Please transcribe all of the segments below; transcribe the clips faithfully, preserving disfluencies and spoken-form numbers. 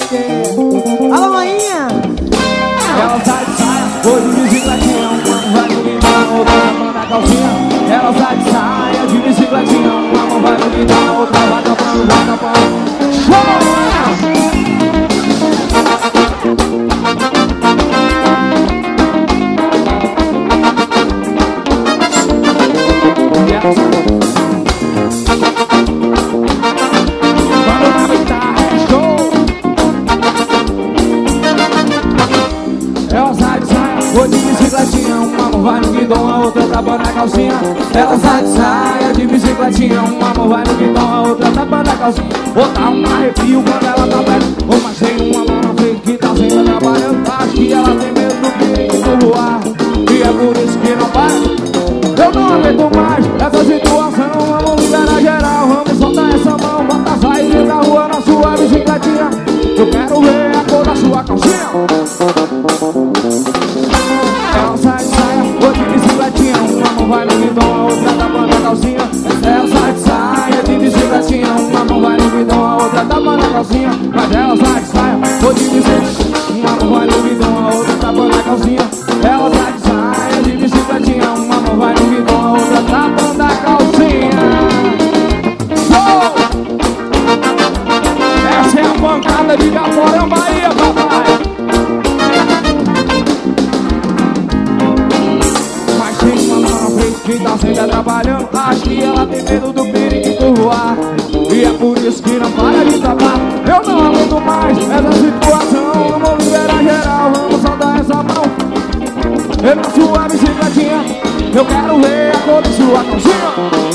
Alô, Mainha! Ela sai de saia, vou de bicicletinha. Um mano vai no guidão, outra vai na calcinha. Ela sai de saia, de bicicletinha. Uma mão vai no guidão, outra vai tampando, vai tampando. Show! Vou de bicicletinha, uma mão vai no guidão, a outra tapa na calcinha. Ela sai de saia de bicicletinha, uma mão vai no guidão, a outra tapa na calcinha. Vou dar um arrepio quando ela tá perto. Ou mas tem uma mão na frente que tá sempre trabalhando. Acho que ela tem medo do perigo do voar, e é por isso que não para. Eu não aguento mais essa situação, vamos liberar geral. Vamos soltar essa mão, bota sair da rua na sua bicicletinha. Eu quero ver a cor da sua calcinha. Ela sai de saia, vou de bicicletinha. Uma mão vai no guidão, a outra tapa na calcinha. Ela sai de saia, de bicicletinha. Uma mão vai no guidão, a outra tapa na calcinha. Mas ela sai de saia, vou de bicicletinha. Uma mão vai no guidão, a outra tapa na calcinha. Ela sai de saia, de bicicletinha. Uma mão vai no guidão, a outra tapa na calcinha. Show! Essa é a pancada de Gaporão, Bahia, papai. Que tá sempre atrapalhando. Acho que ela tem medo do perigo do voar, e é por isso que não para de trabalhar. Eu não aguento mais essa situação. Vamos liberar geral, vamos soltar essa mão. Eu na sua bicicletinha, eu quero ver a cor da sua calcinha.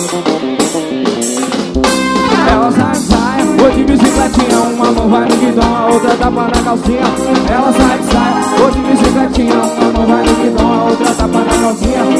Ela sai, sai, vou de bicicletinha. Uma mão vai no guidão, a outra tapa na calcinha. Ela sai, sai, vou de bicicletinha. Uma mão vai no guidão, a outra tapa na calcinha.